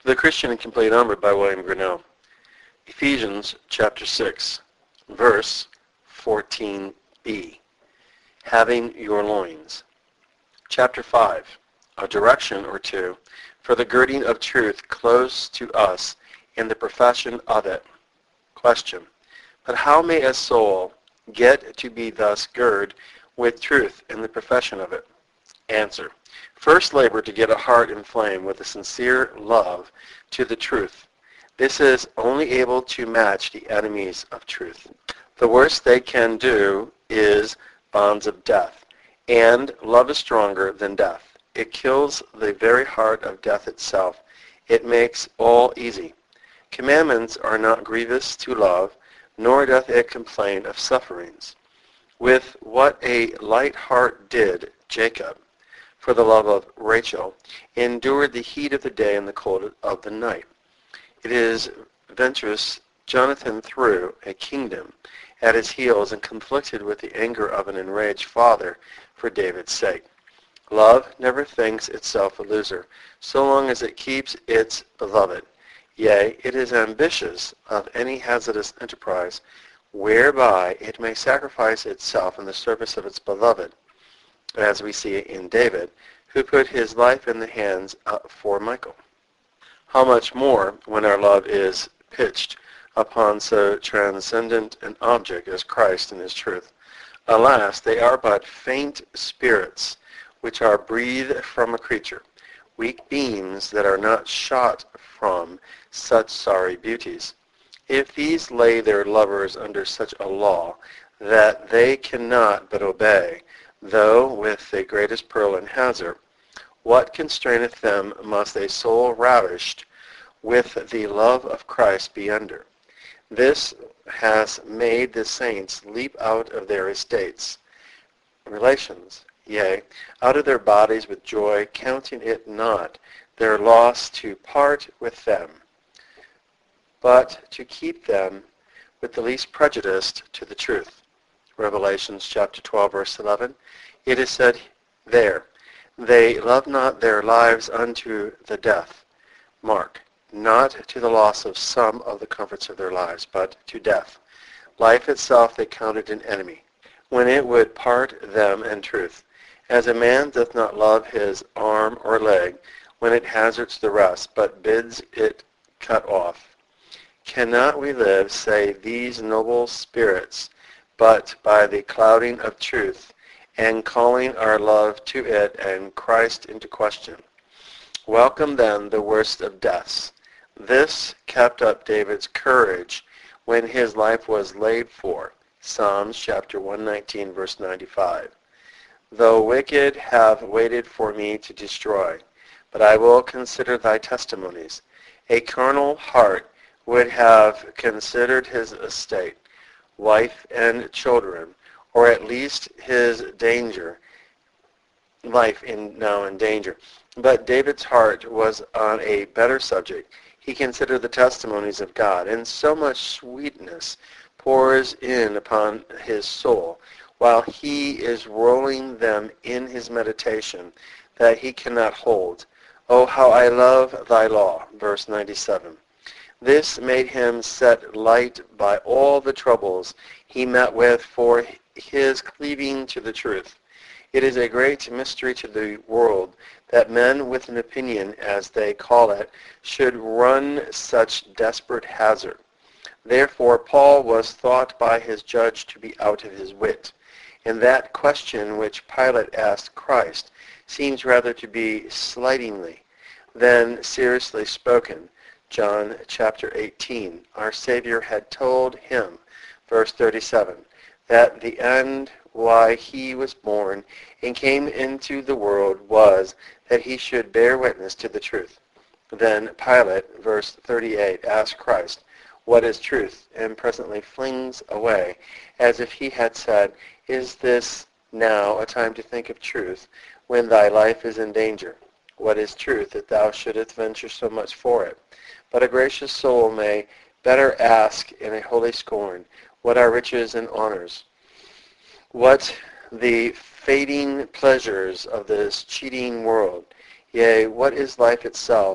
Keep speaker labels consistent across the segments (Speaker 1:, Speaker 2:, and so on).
Speaker 1: The Christian in Complete Armor by William Grinnell. Ephesians chapter 6, verse 14b. Having your loins. Chapter 5, a direction or two for the girding of truth close to us in the profession of it. Question. But how may a soul get to be thus girded with truth in the profession of it? Answer. First labor to get a heart inflamed with a sincere love to the truth. This is only able to match the enemies of truth. The worst they can do is bonds of death, and love is stronger than death. It kills the very heart of death itself. It makes all easy. Commandments are not grievous to love, nor doth it complain of sufferings. With what a light heart did Jacob, for the love of Rachel, endured the heat of the day and the cold of the night. It is venturous Jonathan threw a kingdom at his heels and conflicted with the anger of an enraged father for David's sake. Love never thinks itself a loser, so long as it keeps its beloved. Yea, it is ambitious of any hazardous enterprise, whereby it may sacrifice itself in the service of its beloved, as we see in David, who put his life in the hands for Michal. How much more when our love is pitched upon so transcendent an object as Christ and his truth. Alas, they are but faint spirits which are breathed from a creature, weak beams that are not shot from such sorry beauties. If these lay their lovers under such a law that they cannot but obey, though with the greatest peril and hazard, what constraineth them must a soul ravished with the love of Christ be under? This has made the saints leap out of their estates, relations, yea, out of their bodies with joy, counting it not their loss to part with them, but to keep them with the least prejudiced to the truth. Revelations chapter 12, verse 11. It is said there, they love not their lives unto the death. Mark, not to the loss of some of the comforts of their lives, but to death. Life itself they counted an enemy, when it would part them and truth. As a man doth not love his arm or leg when it hazards the rest, but bids it cut off. Cannot we live, say these noble spirits, but by the clouding of truth, and calling our love to it and Christ into question? Welcome then the worst of deaths. This kept up David's courage when his life was laid for. Psalms chapter 119, verse 95. Though wicked have waited for me to destroy, but I will consider thy testimonies. A carnal heart would have considered his estate, wife and children, or at least his life now in danger. But David's heart was on a better subject. He considered the testimonies of God, and so much sweetness pours in upon his soul while he is rolling them in his meditation that he cannot hold. Oh, how I love thy law, verse 97. This made him set light by all the troubles he met with for his cleaving to the truth. It is a great mystery to the world that men with an opinion, as they call it, should run such desperate hazard. Therefore Paul was thought by his judge to be out of his wit, and that question which Pilate asked Christ seems rather to be slightingly than seriously spoken. John chapter 18, our Savior had told him, verse 37, that the end why he was born and came into the world was that he should bear witness to the truth. Then Pilate, verse 38, asked Christ, what is truth? And presently flings away, as if he had said, is this now a time to think of truth, when thy life is in danger? What is truth, that thou shouldest venture so much for it? But a gracious soul may better ask in a holy scorn, what are riches and honors? What the fading pleasures of this cheating world? Yea, what is life itself,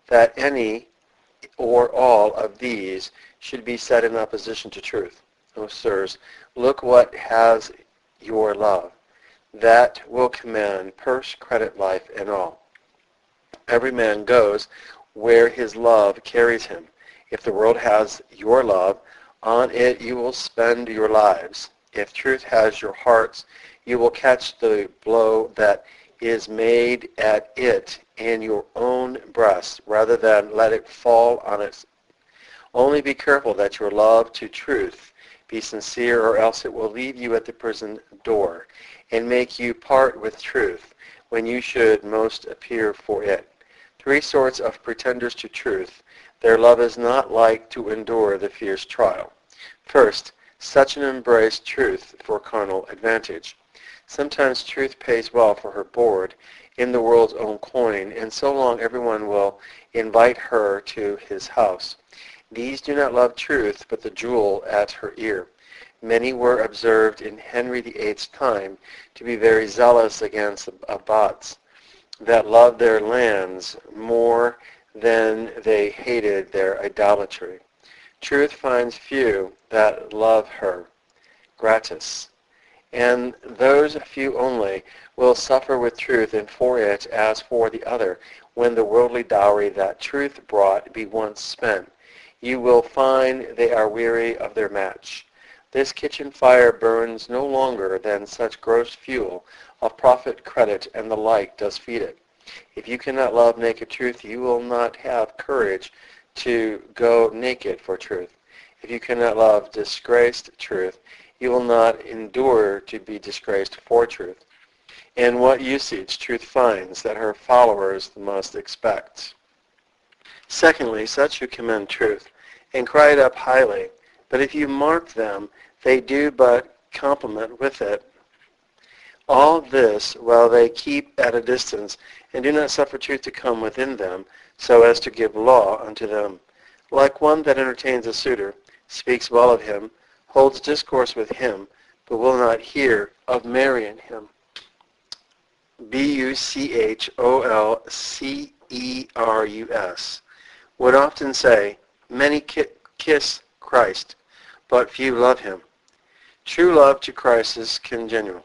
Speaker 1: that any or all of these should be set in opposition to truth. O sirs, look what has your love. That will command purse, credit, life, and all. Every man goes where his love carries him. If the world has your love, on it you will spend your lives. If truth has your hearts, you will catch the blow that is made at it in your own breast, rather than let it fall on its. Only be careful that your love to truth be sincere, or else it will leave you at the prison door and make you part with truth when you should most appear for it. Three sorts of pretenders to truth. Their love is not like to endure the fierce trial. First, such an embrace truth for carnal advantage. Sometimes truth pays well for her board in the world's own coin, and so long everyone will invite her to his house. These do not love truth, but the jewel at her ear. Many were observed in Henry VIII's time to be very zealous against abbots that loved their lands more than they hated their idolatry. Truth finds few that love her gratis, and those few only will suffer with truth and for it as for the other, when the worldly dowry that truth brought be once spent. You will find they are weary of their match. This kitchen fire burns no longer than such gross fuel of profit, credit, and the like does feed it. If you cannot love naked truth, you will not have courage to go naked for truth. If you cannot love disgraced truth, you will not endure to be disgraced for truth. And what usage truth finds that her followers must expect. Secondly, such who commend truth and cry it up highly, but if you mark them, they do but compliment with it. All this while they keep at a distance and do not suffer truth to come within them, so as to give law unto them. Like one that entertains a suitor, speaks well of him, holds discourse with him, but will not hear of marrying him. Bucholcerus would often say, many kiss Christ, but few love him. True love to Christ is conjunctural.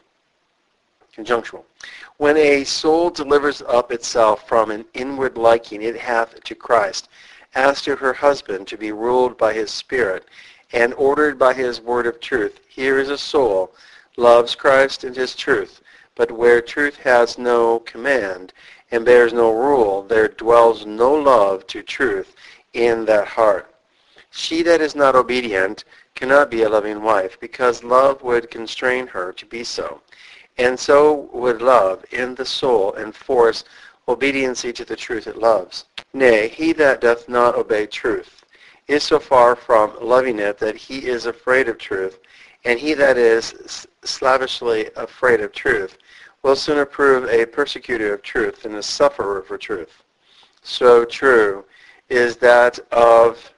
Speaker 1: When a soul delivers up itself from an inward liking it hath to Christ, as to her husband, to be ruled by his Spirit, and ordered by his word of truth, here is a soul, loves Christ and his truth, but where truth has no command, and bears no rule, there dwells no love to truth in that heart. She that is not obedient cannot be a loving wife, because love would constrain her to be so. And so would love in the soul enforce obediency to the truth it loves. Nay, he that doth not obey truth is so far from loving it that he is afraid of truth, and he that is slavishly afraid of truth will sooner prove a persecutor of truth than a sufferer for truth. So true is that of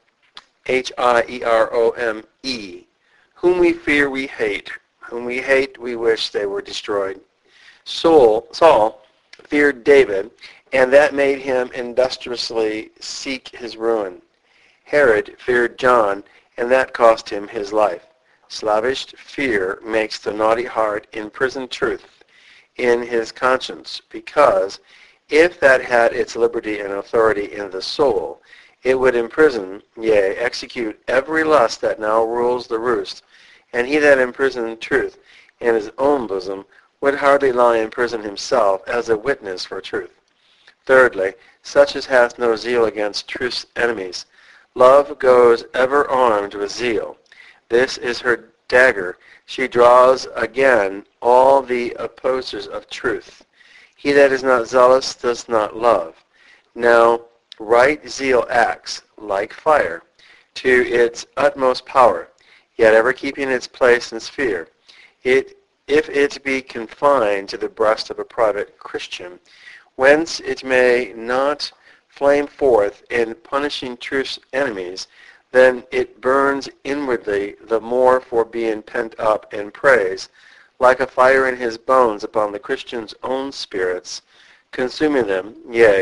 Speaker 1: Hierome, whom we fear we hate, whom we hate we wish they were destroyed. Saul feared David, and that made him industriously seek his ruin. Herod feared John, and that cost him his life. Slavish fear makes the naughty heart imprison truth in his conscience, because if that had its liberty and authority in the soul, it would imprison, yea, execute every lust that now rules the roost, and he that imprisoned truth in his own bosom would hardly lie in prison himself as a witness for truth. Thirdly, such as hath no zeal against truth's enemies. Love goes ever armed with zeal. This is her dagger. She draws again all the opposers of truth. He that is not zealous does not love. Now, right zeal acts, like fire, to its utmost power, yet ever keeping its place and sphere. If it be confined to the breast of a private Christian, whence it may not flame forth in punishing truth's enemies, then it burns inwardly the more for being pent up in praise, like a fire in his bones upon the Christian's own spirits, consuming them, yea,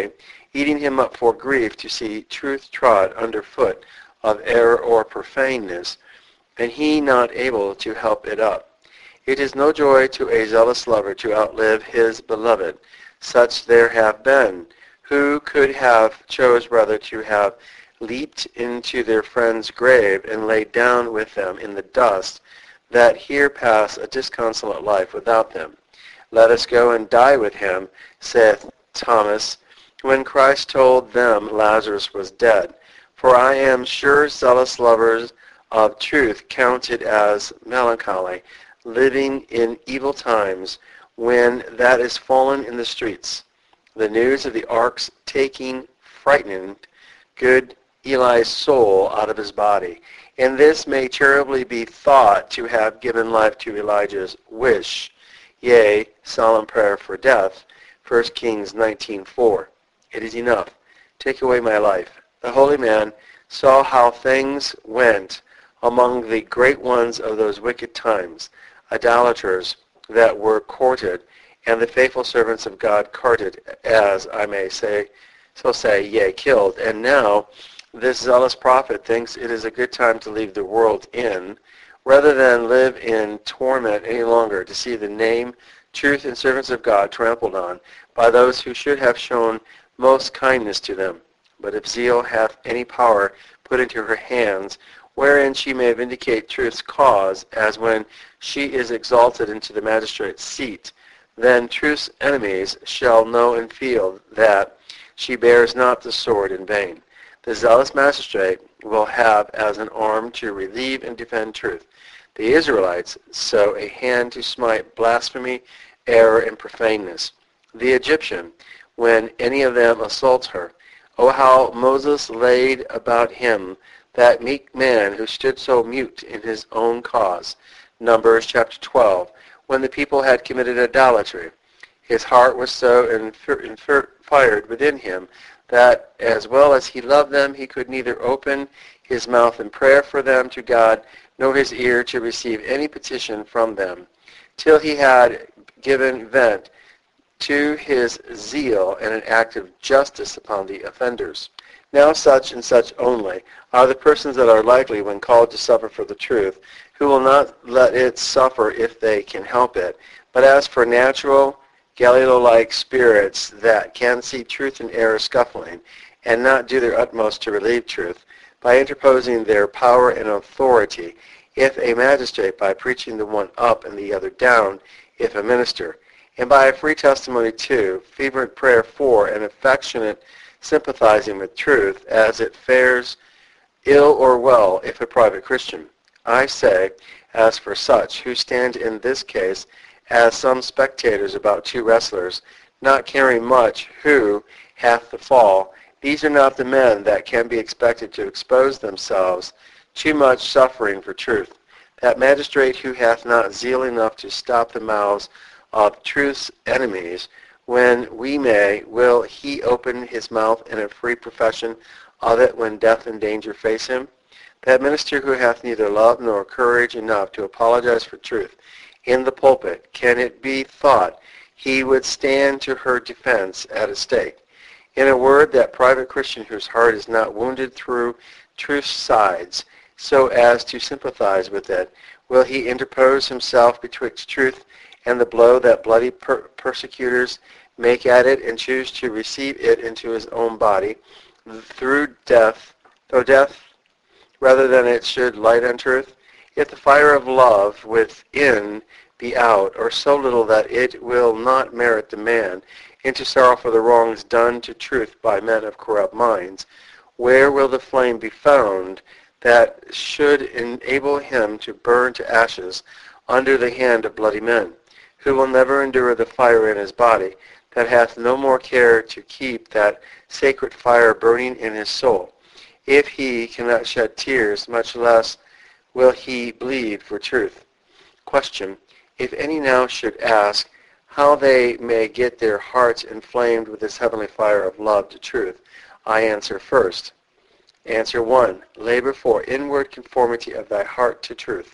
Speaker 1: eating him up for grief to see truth trod under foot of error or profaneness, and he not able to help it up. It is no joy to a zealous lover to outlive his beloved. Such there have been, who could have chose rather to have leaped into their friend's grave and laid down with them in the dust, that here pass a disconsolate life without them. Let us go and die with him, saith Thomas, when Christ told them Lazarus was dead. For I am sure zealous lovers of truth count it as melancholy, living in evil times, when that is fallen in the streets. The news of the ark's taking frightened good Eli's soul out of his body, and this may terribly be thought to have given life to Elijah's wish, yea, solemn prayer for death, 1 Kings 19:4. It is enough. Take away my life. The holy man saw how things went among the great ones of those wicked times, idolaters that were courted, and the faithful servants of God carted, as I may say, yea, killed. And now this zealous prophet thinks it is a good time to leave the world in, rather than live in torment any longer, to see the name, truth, and servants of God trampled on by those who should have shown most kindness to them. But if zeal hath any power put into her hands, wherein she may vindicate truth's cause, as when she is exalted into the magistrate's seat, then truth's enemies shall know and feel that she bears not the sword in vain. The zealous magistrate will have as an arm to relieve and defend truth. The Israelites so a hand to smite blasphemy, error, and profaneness. The Egyptian, when any of them assaults her. O how Moses laid about him that meek man who stood so mute in his own cause. Numbers chapter 12. When the people had committed idolatry, his heart was so fired within him that as well as he loved them, he could neither open his mouth in prayer for them to God, nor his ear to receive any petition from them, till he had given vent to his zeal and an act of justice upon the offenders. Now such and such only are the persons that are likely, when called to suffer for the truth, who will not let it suffer if they can help it. But as for natural, Galileo-like spirits that can see truth and error scuffling, and not do their utmost to relieve truth, by interposing their power and authority, if a magistrate, by preaching the one up and the other down, if a minister, and by a free testimony to, fervent prayer for, and affectionate sympathizing with truth, as it fares ill or well, if a private Christian. I say, as for such, who stand in this case as some spectators about two wrestlers, not caring much who hath the fall, these are not the men that can be expected to expose themselves too much suffering for truth. That magistrate who hath not zeal enough to stop the mouths of truth's enemies, when we may, will he open his mouth in a free profession of it when death and danger face him? That minister who hath neither love nor courage enough to apologize for truth in the pulpit, can it be thought he would stand to her defense at a stake? In a word, that private Christian whose heart is not wounded through truth's sides, so as to sympathize with it, will he interpose himself betwixt truth and the blow that bloody persecutors make at it, and choose to receive it into his own body through death, though death rather than it should light on truth? If the fire of love within be out, or so little that it will not merit the man into sorrow for the wrongs done to truth by men of corrupt minds, where will the flame be found that should enable him to burn to ashes under the hand of bloody men, who will never endure the fire in his body, that hath no more care to keep that sacred fire burning in his soul? If he cannot shed tears, much less will he bleed for truth. Question. If any now should ask how they may get their hearts inflamed with this heavenly fire of love to truth, I answer first. Answer 1. Labor for inward conformity of thy heart to truth.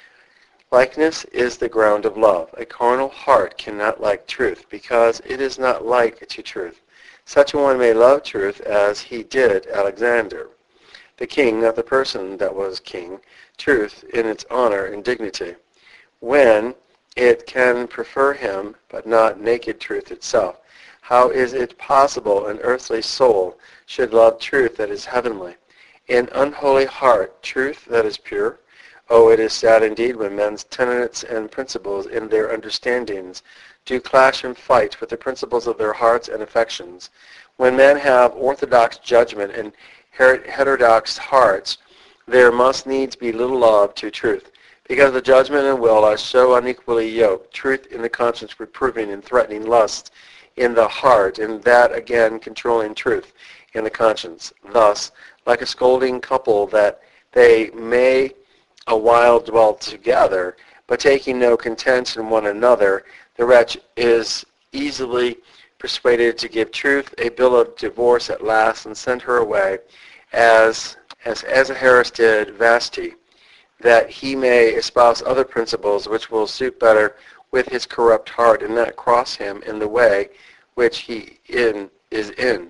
Speaker 1: Likeness is the ground of love. A carnal heart cannot like truth, because it is not like to truth. Such a one may love truth as he did Alexander, the king, not the person that was king, truth in its honor and dignity, when it can prefer him, but not naked truth itself. How is it possible an earthly soul should love truth that is heavenly? An unholy heart, truth that is pure? Oh, it is sad indeed when men's tenets and principles in their understandings do clash and fight with the principles of their hearts and affections. When men have orthodox judgment and heterodox hearts, there must needs be little love to truth, because the judgment and will are so unequally yoked, truth in the conscience reproving and threatening lust in the heart, and that again controlling truth in the conscience. Thus, like a scolding couple, that they may a while dwell together, but taking no content in one another, the wretch is easily persuaded to give truth a bill of divorce at last and send her away, as Ahasuerus did Vashti, that he may espouse other principles which will suit better with his corrupt heart and not cross him in the way which he is in.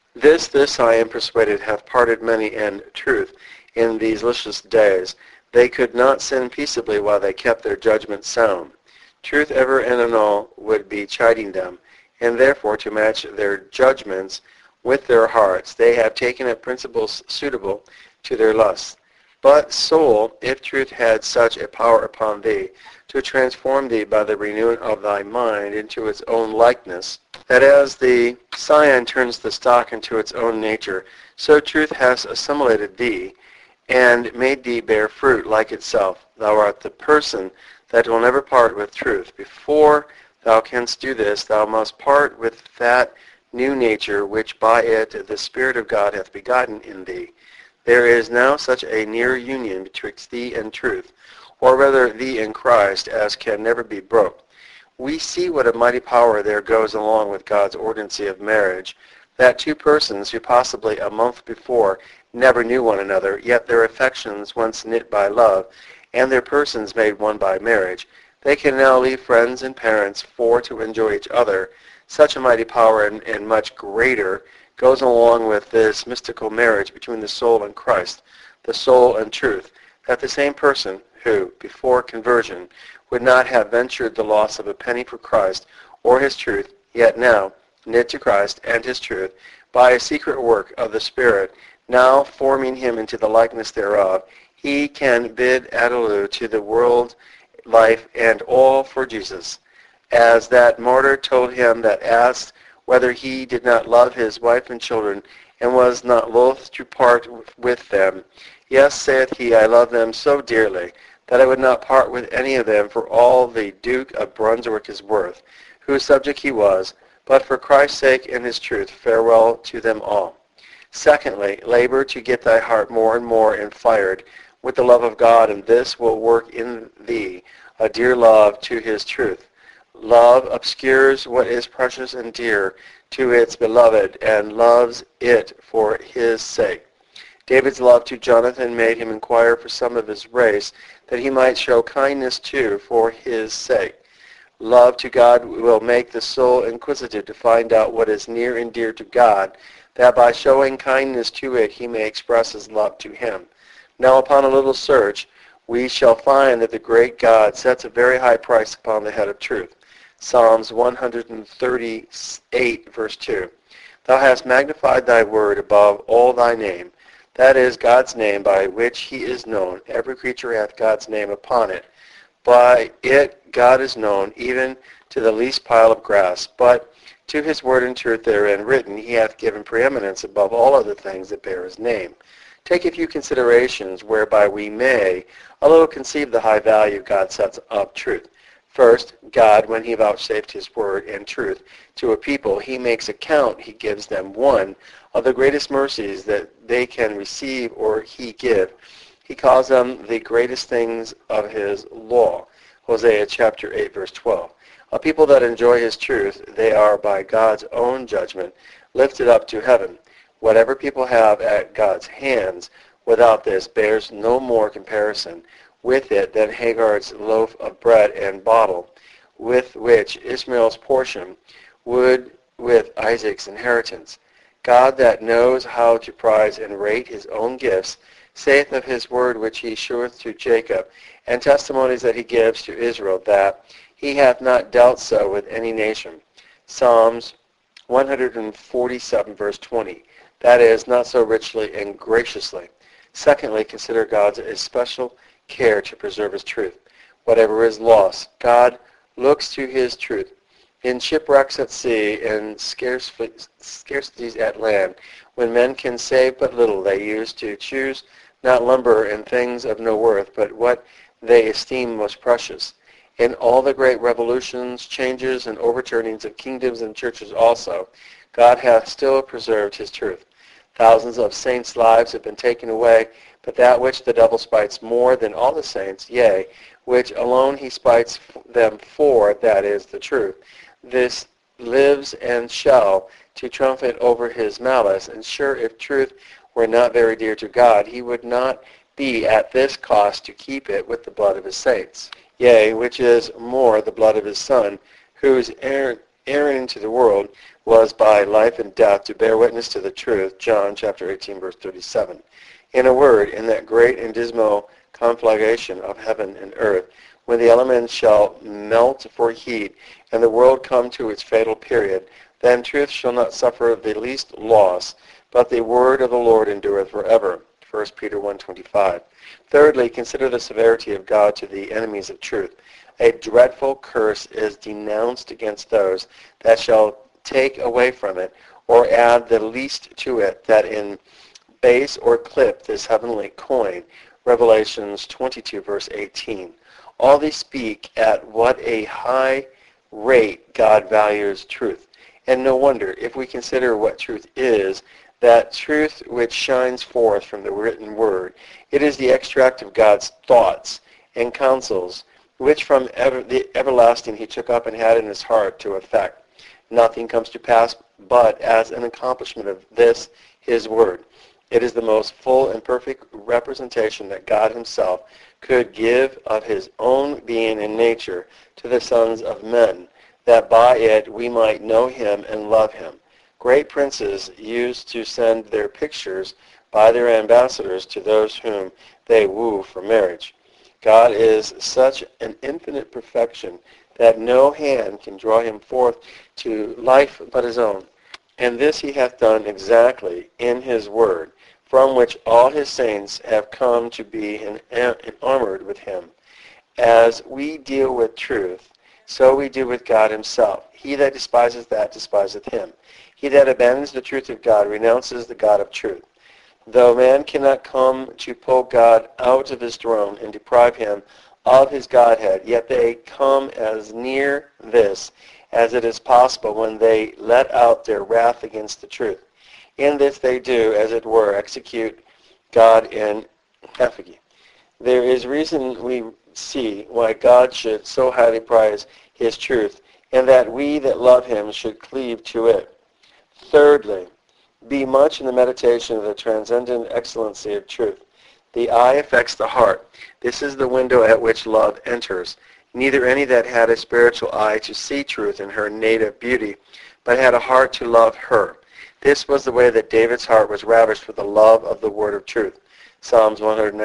Speaker 1: This I am persuaded hath parted many and truth in these licious days. They could not sin peaceably while they kept their judgment sound. Truth ever and anon would be chiding them, and therefore to match their judgments with their hearts, they have taken up principles suitable to their lusts. But, soul, if truth had such a power upon thee, to transform thee by the renewing of thy mind into its own likeness, that as the scion turns the stock into its own nature, so truth has assimilated thee, and made thee bear fruit like itself. Thou art the person that will never part with truth. Before thou canst do this, thou must part with that new nature which by it the Spirit of God hath begotten in thee. There is now such a near union betwixt thee and truth, or rather thee and Christ, as can never be broke. We see what a mighty power there goes along with God's ordinancy of marriage, that two persons who possibly a month before never knew one another, yet their affections once knit by love, and their persons made one by marriage, they can now leave friends and parents for to enjoy each other. Such a mighty power and much greater goes along with this mystical marriage between the soul and Christ, the soul and truth, that the same person who, before conversion, would not have ventured the loss of a penny for Christ or his truth, yet now, knit to Christ and his truth, by a secret work of the Spirit, now forming him into the likeness thereof, he can bid adieu to the world, life, and all for Jesus. As that martyr told him that asked whether he did not love his wife and children, and was not loath to part with them. Yes, saith he, I love them so dearly, that I would not part with any of them for all the Duke of Brunswick is worth, whose subject he was, but for Christ's sake and his truth, farewell to them all. Secondly, labor to get thy heart more and more enfired with the love of God, and this will work in thee a dear love to his truth. Love obscures what is precious and dear to its beloved, and loves it for his sake. David's love to Jonathan made him inquire for some of his race, that he might show kindness to for his sake. Love to God will make the soul inquisitive to find out what is near and dear to God, that by showing kindness to it he may express his love to him. Now upon a little search, we shall find that the great God sets a very high price upon the head of truth. Psalms 138, verse 2. Thou hast magnified thy word above all thy name. That is God's name by which he is known. Every creature hath God's name upon it. By it God is known, even to the least pile of grass. But to his word and truth therein written, he hath given preeminence above all other things that bear his name. Take a few considerations whereby we may a little conceive the high value God sets of truth. First, God, when he vouchsafed his word and truth to a people, he makes account, he gives them one of the greatest mercies that they can receive or he give. He calls them the greatest things of his law. Hosea chapter 8, verse 12. A people that enjoy his truth, they are by God's own judgment lifted up to heaven. Whatever people have at God's hands without this bears no more comparison with it than Hagar's loaf of bread and bottle, with which Ishmael's portion would with Isaac's inheritance. God that knows how to prize and rate his own gifts, saith of his word which he sheweth to Jacob, and testimonies that he gives to Israel, that he hath not dealt so with any nation. Psalms 147, verse 20. That is, not so richly and graciously. Secondly, consider God's especial care to preserve his truth. Whatever is lost, God looks to his truth. In shipwrecks at sea and scarcities at land, when men can save but little, they use to choose not lumber and things of no worth, but what they esteem most precious. In all the great revolutions, changes, and overturnings of kingdoms and churches also, God hath still preserved his truth. Thousands of saints' lives have been taken away, but that which the devil spites more than all the saints, yea, which alone he spites them for, that is the truth, this lives and shall to triumph over his malice. And sure, if truth were not very dear to God, he would not be at this cost to keep it with the blood of his saints. Yea, which is more, the blood of his Son, whose errand into the world was by life and death to bear witness to the truth. John chapter 18, verse 37. In a word, in that great and dismal conflagration of heaven and earth, when the elements shall melt for heat, and the world come to its fatal period, then truth shall not suffer the least loss, but the word of the Lord endureth forever. 1 Peter 1:25. Thirdly, consider the severity of God to the enemies of truth. A dreadful curse is denounced against those that shall take away from it, or add the least to it, that in base or clip this heavenly coin. Revelations 22, verse 18. All these speak at what a high rate God values truth. And no wonder, if we consider what truth is, that truth which shines forth from the written word. It is the extract of God's thoughts and counsels, which from the everlasting he took up and had in his heart to effect. Nothing comes to pass but as an accomplishment of this, his word. It is the most full and perfect representation that God himself could give of his own being and nature to the sons of men, that by it we might know him and love him. Great princes used to send their pictures by their ambassadors to those whom they woo for marriage. God is such an infinite perfection that no hand can draw him forth to life but his own. And this he hath done exactly in his word, from which all his saints have come to be enamored with him. As we deal with truth, so we do with God himself. He that despises that despiseth him. He that abandons the truth of God renounces the God of truth. Though man cannot come to pull God out of his throne and deprive him of his Godhead, yet they come as near this as it is possible when they let out their wrath against the truth. In this they do, as it were, execute God in effigy. There is reason we see why God should so highly prize his truth, and that we that love him should cleave to it. Thirdly, be much in the meditation of the transcendent excellency of truth. The eye affects the heart. This is the window at which love enters. Neither any that had a spiritual eye to see truth in her native beauty, but had a heart to love her. This was the way that David's heart was ravished with the love of the word of truth. Psalms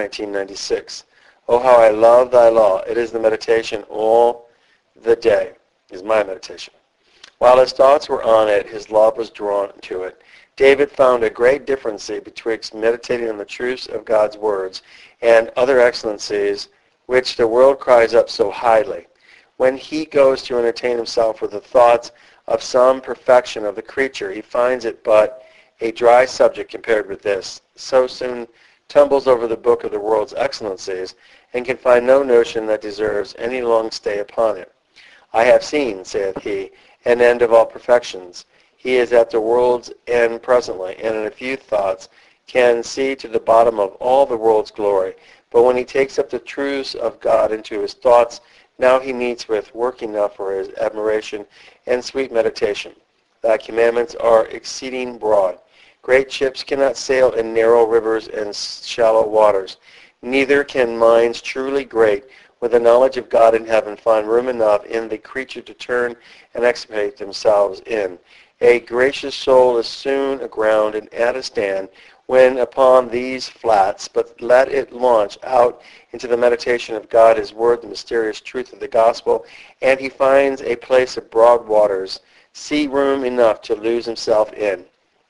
Speaker 1: 119:96. Oh, how I love thy law. It is the meditation all the day, is my meditation. While his thoughts were on it, his love was drawn to it. David found a great difference betwixt meditating on the truths of God's words and other excellencies which the world cries up so highly. When he goes to entertain himself with the thoughts of some perfection of the creature, he finds it but a dry subject compared with this, so soon tumbles over the book of the world's excellencies, and can find no notion that deserves any long stay upon it. I have seen, saith he, an end of all perfections. He is at the world's end presently, and in a few thoughts can see to the bottom of all the world's glory. But when he takes up the truths of God into his thoughts, now he meets with work enough for his admiration and sweet meditation. Thy commandments are exceeding broad. Great ships cannot sail in narrow rivers and shallow waters. Neither can minds truly great with the knowledge of God in heaven find room enough in the creature to turn and expiate themselves in. A gracious soul is soon aground and at a stand when upon these flats, but let it launch out into the meditation of God, His Word, the mysterious truth of the gospel, and he finds a place of broad waters, sea room enough to lose himself in.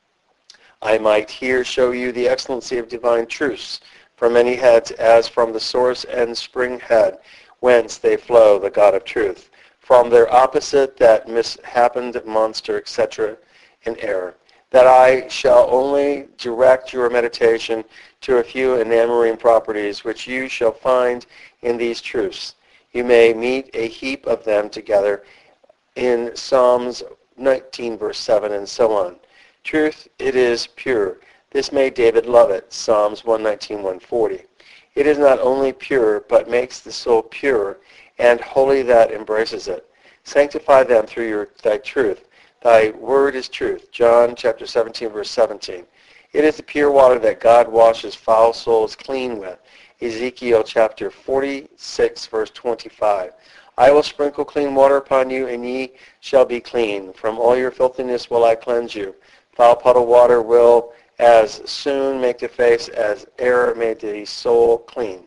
Speaker 1: I might here show you the excellency of divine truths from many heads, as from the source and spring head, whence they flow, the God of truth, from their opposite, that mishappened monster, etc., in error, that I shall only direct your meditation to a few enamoring properties which you shall find in these truths. You may meet a heap of them together in Psalms 19, verse 7, and so on. Truth, it is pure. This made David love it, Psalms 119, 140. It is not only pure, but makes the soul pure and holy that embraces it. Sanctify them through thy truth. Thy word is truth, John chapter 17, verse 17. It is the pure water that God washes foul souls clean with, Ezekiel chapter 46, verse 25. I will sprinkle clean water upon you, and ye shall be clean. From all your filthiness will I cleanse you. Foul puddle water will as soon make the face as error made the soul clean.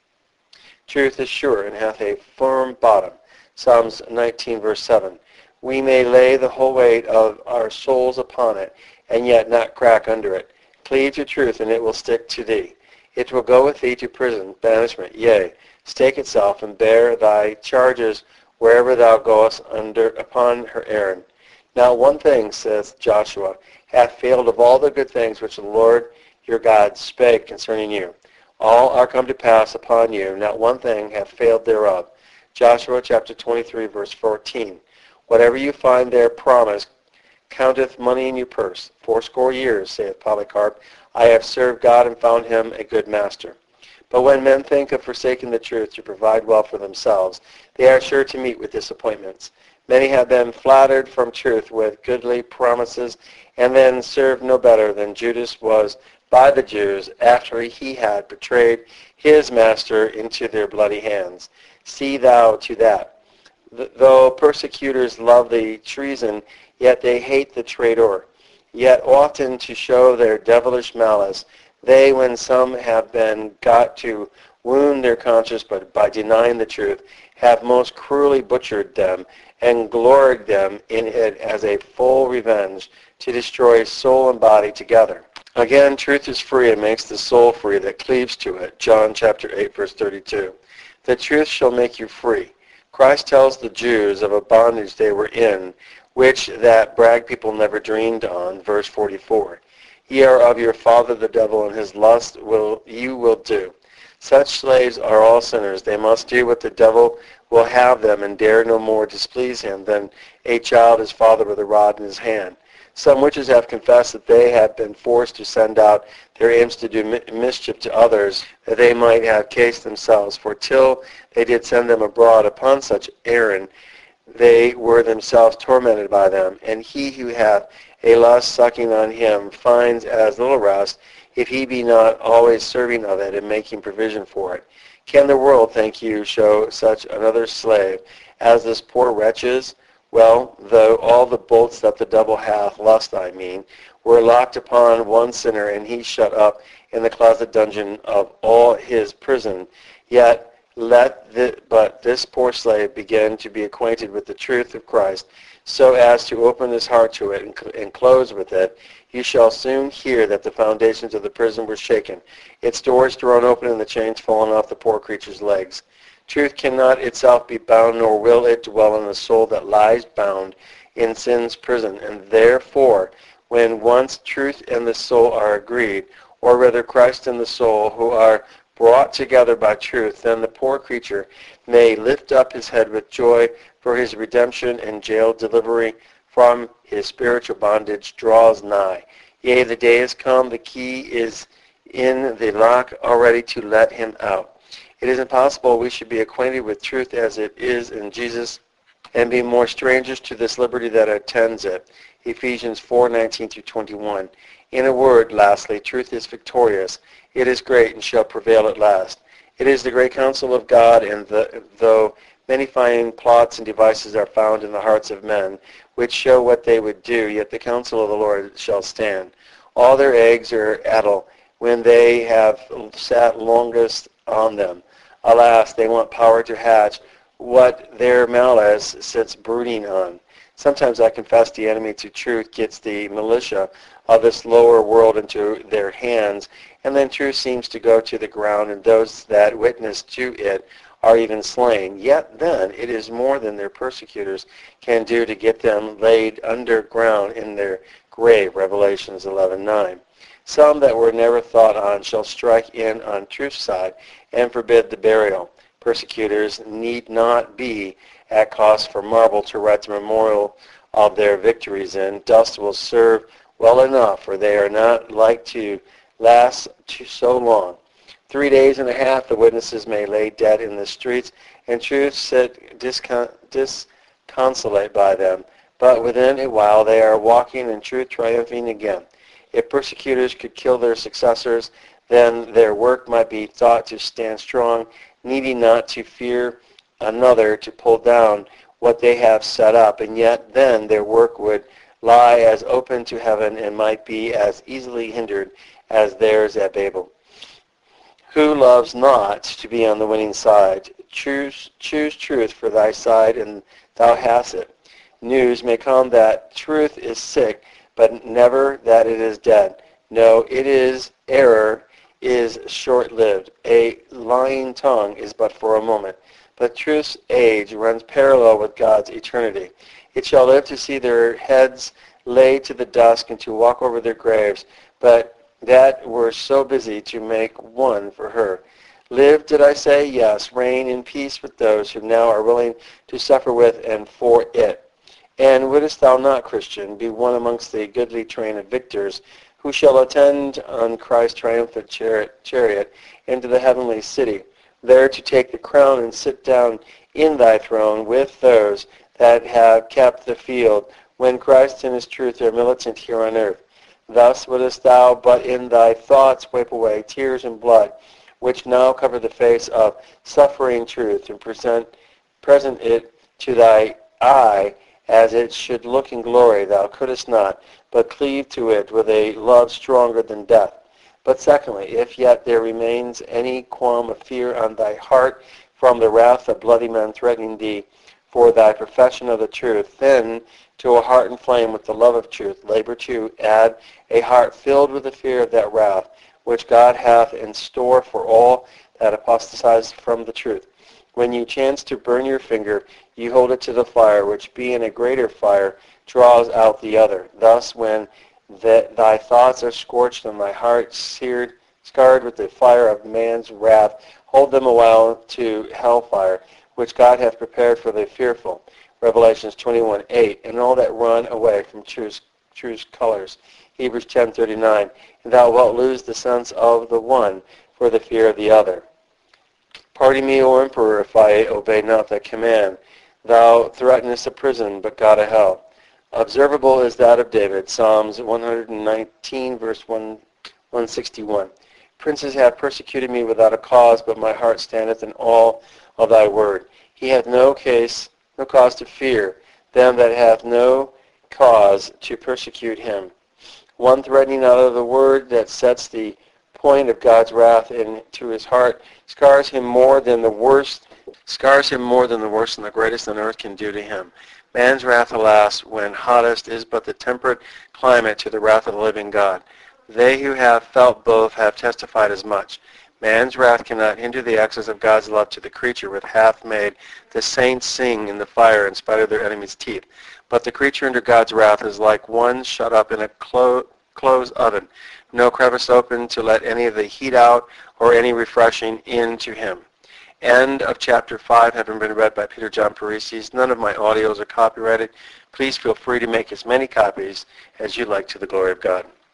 Speaker 1: Truth is sure and hath a firm bottom. Psalms 19, verse 7. We may lay the whole weight of our souls upon it, and yet not crack under it. Cleave to truth, and it will stick to thee. It will go with thee to prison, banishment, yea, stake itself, and bear thy charges wherever thou goest upon her errand. Now one thing, saith Joshua, hath failed of all the good things which the Lord your God spake concerning you. All are come to pass upon you, not one thing hath failed thereof. Joshua chapter 23, verse 14. Whatever you find there promised counteth money in your purse. 80 years, saith Polycarp, I have served God and found him a good master. But when men think of forsaking the truth to provide well for themselves, they are sure to meet with disappointments. Many have been flattered from truth with goodly promises, and then served no better than Judas was by the Jews after he had betrayed his master into their bloody hands. See thou to that. Though persecutors love the treason, yet they hate the traitor. Yet often to show their devilish malice, they, when some have been got to wound their conscience but by denying the truth, have most cruelly butchered them and gloried them in it as a full revenge to destroy soul and body together. Again, truth is free and makes the soul free that cleaves to it. John chapter 8, verse 32. The truth shall make you free. Christ tells the Jews of a bondage they were in, which that brag people never dreamed on, verse 44. Ye are of your father the devil, and his lust you will do. Such slaves are all sinners. They must do what the devil will have them, and dare no more displease him than a child his father with a rod in his hand. Some witches have confessed that they have been forced to send out their imps to do mischief to others, that they might have cased themselves. For till they did send them abroad upon such errand, they were themselves tormented by them. And he who hath a lust sucking on him finds as little rest, if he be not always serving of it and making provision for it. Can the world, think you, show such another slave as this poor wretch is? Well, though all the bolts that the devil hath, lust I mean, were locked upon one sinner, and he shut up in the closet dungeon of all his prison, yet but this poor slave begin to be acquainted with the truth of Christ, so as to open his heart to it and close with it, you shall soon hear that the foundations of the prison were shaken, its doors thrown open, and the chains fallen off the poor creature's legs. Truth cannot itself be bound, nor will it dwell in the soul that lies bound in sin's prison. And therefore, when once truth and the soul are agreed, or rather Christ and the soul, who are brought together by truth, then the poor creature may lift up his head with joy, for his redemption and jail delivery from his spiritual bondage draws nigh. Yea, the day is come, the key is in the lock already to let him out. It is impossible we should be acquainted with truth as it is in Jesus and be more strangers to this liberty that attends it. Ephesians 4:19 through 21. In a word, lastly, truth is victorious. It is great and shall prevail at last. It is the great counsel of God, and though many fine plots and devices are found in the hearts of men, which show what they would do, yet the counsel of the Lord shall stand. All their eggs are addle when they have sat longest on them. Alas, they want power to hatch what their malice sits brooding on. Sometimes I confess the enemy to truth gets the militia of this lower world into their hands, and then truth seems to go to the ground, and those that witness to it are even slain. Yet then it is more than their persecutors can do to get them laid underground in their grave, Revelations 11:9. Some that were never thought on shall strike in on truth's side and forbid the burial. Persecutors need not be at cost for marble to write the memorial of their victories in. Dust will serve well enough, for they are not like to last so long. 3 days and a half the witnesses may lay dead in the streets, and truth sit disconsolate by them. But within a while they are walking in truth, triumphing again. If persecutors could kill their successors, then their work might be thought to stand strong, needing not to fear another to pull down what they have set up, and yet then their work would lie as open to heaven and might be as easily hindered as theirs at Babel. Who loves not to be on the winning side? Choose truth for thy side, and thou hast it. News may come that truth is sick, but never that it is dead. No, it is error is short-lived. A lying tongue is but for a moment. But truth's age runs parallel with God's eternity. It shall live to see their heads laid to the dust and to walk over their graves, but that were so busy to make one for her. Live, did I say? Yes. Reign in peace with those who now are willing to suffer with and for it. And wouldest thou not, Christian, be one amongst the goodly train of victors who shall attend on Christ's triumphant chariot into the heavenly city, there to take the crown and sit down in thy throne with those that have kept the field, when Christ and his truth are militant here on earth. Thus wouldest thou but in thy thoughts wipe away tears and blood, which now cover the face of suffering truth, and present it to thy eye as it should look in glory. Thou couldest not but cleave to it with a love stronger than death. But secondly, if yet there remains any qualm of fear on thy heart from the wrath of bloody men threatening thee for thy profession of the truth, then to a heart inflamed with the love of truth labor to add a heart filled with the fear of that wrath, which God hath in store for all that apostatize from the truth. When you chance to burn your finger, you hold it to the fire, which being a greater fire draws out the other. Thus when thy thoughts are scorched and thy heart scarred with the fire of man's wrath, hold them a while to hellfire, which God hath prepared for the fearful. Revelations 21:8, and all that run away from truth's colors. Hebrews 10:39, and thou wilt lose the sense of the one for the fear of the other. Pardon me, O Emperor, if I obey not thy command. Thou threatenest a prison, but God a hell. Observable is that of David, Psalms 119, verse 161. Princes have persecuted me without a cause, but my heart standeth in awe of thy word. He hath no cause to fear them that hath no cause to persecute him. One threatening out of the word that sets the point of God's wrath into his heart scars him more than the worst and the greatest on earth can do to him. Man's wrath, alas, when hottest, is but the temperate climate to the wrath of the living God. They who have felt both have testified as much. Man's wrath cannot hinder the access of God's love to the creature, which hath made the saints sing in the fire in spite of their enemies' teeth. But the creature under God's wrath is like one shut up in a closed oven, no crevice open to let any of the heat out or any refreshing into him. End of chapter 5, having been read by Peter John Paresis. None of my audios are copyrighted. Please feel free to make as many copies as you like to the glory of God.